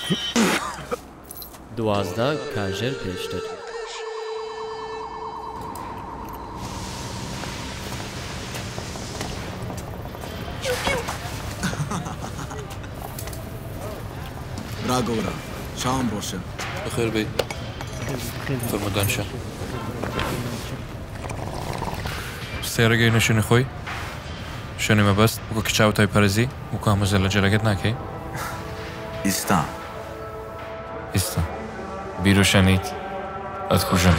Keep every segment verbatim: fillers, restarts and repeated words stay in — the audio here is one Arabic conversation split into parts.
دوازدە کاژێر پێشتر. راگۆرە چاوم ڕۆشن بەخێر بێ فەرمودان شە ستێرەگەی نەشێنی خۆی شوێنی مەبەست وەکو کچاو تای پەرزی وەکو هەمووزە لە جەلەگەت ناکەی ئیستا ئیستا بیر و شەنیت ئەتکوژم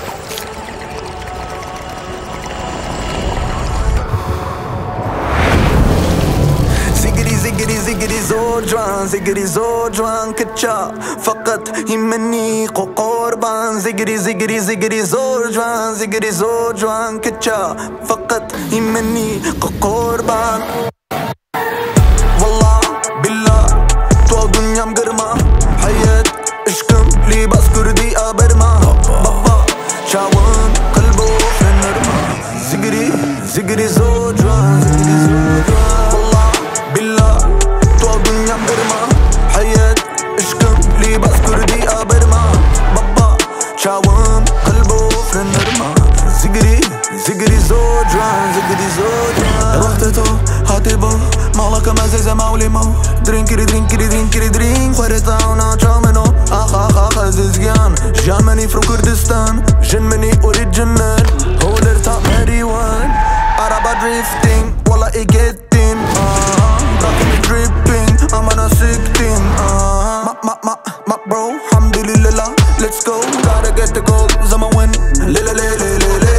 زگری زگری زور جوان زگری زور جوان کچا فقط همنی قربان زگری زگری زگری زور جوان زگری زور جوان کچا فقط همنی قربان والله بالله تو دنیام گرما حیات عشقم لباس کردی آبرما بابا چاوم قلبو فنرما زگری زگری زور جوان زگری زور جوان والله بالله تو دنيام برما حياة عشقم لباس كردي أبرما بابا شاوم قلبو فرن نرما زقري زقري زوجان زقري زوجان وقتتو هاتبو مالك مزيزة مولمو درينكري درينكري درينكري درين خورتاونا شامنو آخ آخ آخ زيزيان جامني فرو كردستان جنمني أريد جنن هولر تا مريوان عربا دريفتين والله إيجيتين dripping, I'm on a sick team. Uh, my, my, my, my bro, alhamdulillah, let's go. Gotta get the goals, I'ma win. Le, le, le, le, le, le.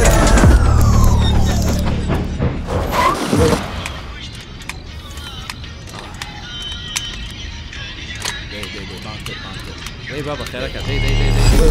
Hey baba, خيرك دي دي دي دي.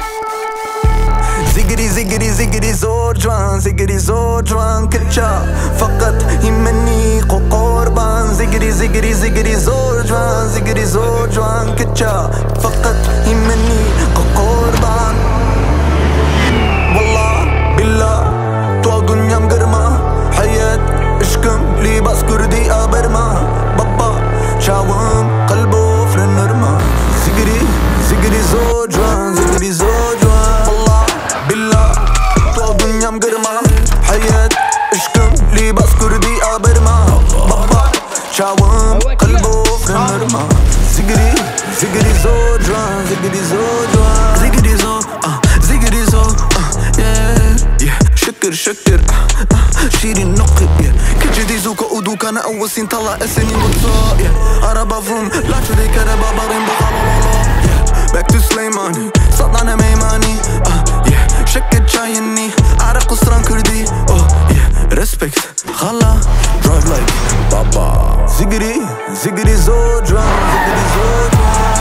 زقري زقري زقري زور جوان زقري زور جوان كتشا فقط همني قربان زقري زقري زقري زور جوان زقري زور جوان كتشا فقط همني قربان والله بالله تو دنيام قرما حياة عشقم لباس كردي أبرما بابا شاوم قلبو فرن نرما زقري زقري زور جوان زقري زور جوان والله بالله تو دنيام قرما حياة عشقم لباس كردي أبرما بابا شاوم قلبو فرن نرما زقري زقري زور جوان زقري زور جوان زقري زور آه زقري زور آه yeah yeah شكر شكر آه شيري النقي yeah كجدي زوكا ودوكا أنا أول سين طلع أسني متصا yeah عربا فوم لا شريك ربا بارين بخالولا back to سليماني صدعنا ميماني آه yeah شكت شايني عرق قصران كردي oh yeah respect خلا drive like بابا زقري زقري زور جوان زقري زور جوان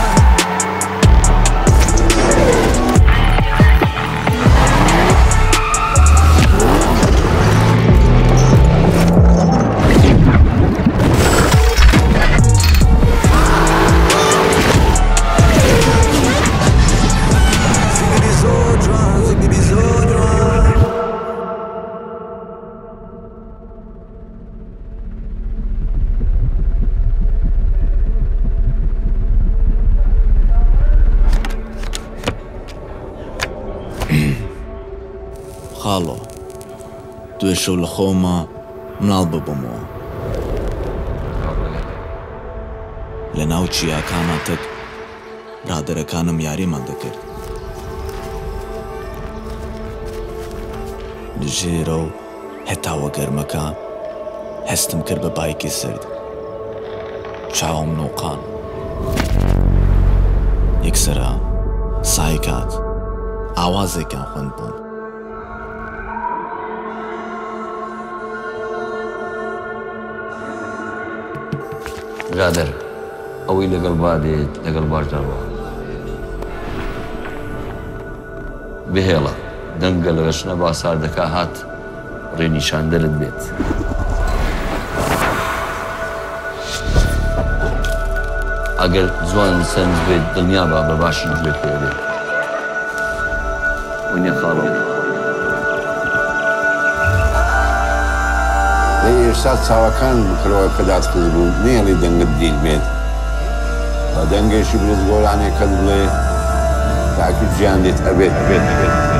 خاڵۆ دوێ شەو لە خۆمە مناڵ ببمەوە لە ناو چیاکاناتت برادەرەکانم یاریمان دەکرد لەژێرە و هێتاوە گەرمەکە هەستم کرد بە بایکی سرد چاوم نۆقان یەکسەرە سای کات ئاوازێکیان خوێند بوون برادر ئەوەی لەگەڵ بادێت لەگەڵ باشداڕەوە بهێڵە دەنگە لە ڕەشنە باسار دەکا هات ڕێنیشاندەرت بێت ئەگەر جوان سەنج بێت دڵنیا بە بە باشی گوێت پێ بێت وینە خاڵەوە لە ئێستا چاوەکان بکرەوە پەدات کرد بوو نێڵی دەنگت دیل بێت دەنگێکی برزگۆرانێک کە بڵێ تاکو گیان دێت ئەبێت ئەبێت ئەبێت